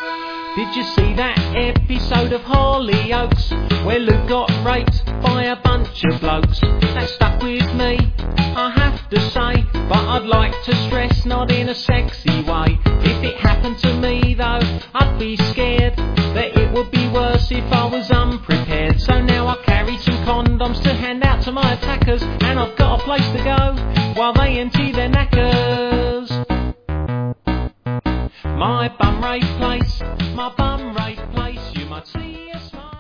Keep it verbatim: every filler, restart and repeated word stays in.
Did you see that episode of Hollyoaks where Luke got raped by a bunch of blokes? That stuck with me, I have to say, but I'd like to stress not in a sexy way. If it happened to me though, I'd be scared that it would be worse if I was unprepared. So now I carry some condoms to hand out to my attackers, and I've got a place to go while they empty their knackers. My bum rape place, my bum rape place, you might see a smile.